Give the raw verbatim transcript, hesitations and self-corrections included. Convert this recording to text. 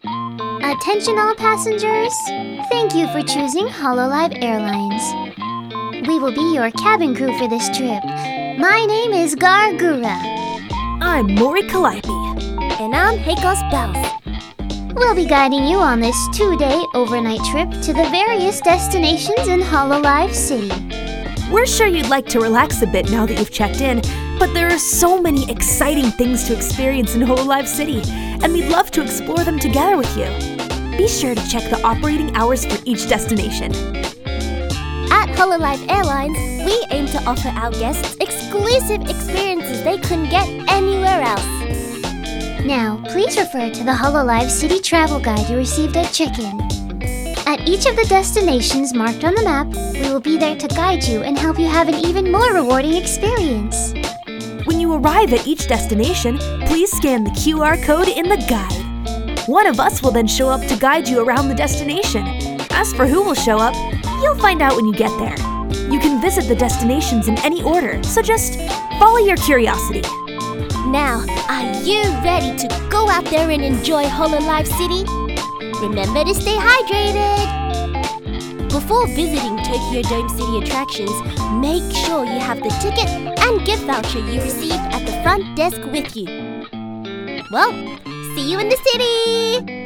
Attention all passengers. Thank you for choosing Hololive Airlines. We will be your cabin crew for this trip. My name is Gargura. I'm Mori Calliope. And I'm Heikos Bells. We'll be guiding you on this two-day overnight trip to the various destinations in Hololive City. We're sure you'd like to relax a bit now that you've checked in, but there are so many exciting things to experience in Hololive City, and we'd love to explore them together with you. Be sure to check the operating hours for each destination. At Hololive Airlines, we aim to offer our guests exclusive experiences they couldn't get anywhere else. Now, please refer to the Hololive City travel guide you received at check-in. At each of the destinations marked on the map, we will be there to guide you and help you have an even more rewarding experience. When you arrive at each destination, please scan the Q R code in the guide. One of us will then show up to guide you around the destination. As for who will show up, you'll find out when you get there. You can visit the destinations in any order, so just follow your curiosity. Now, are you ready to go out there and enjoy Hololive City? Remember to stay hydrated! Before visiting Tokyo Dome City attractions, make sure you have the ticket and gift voucher you received at the front desk with you. Well, see you in the city!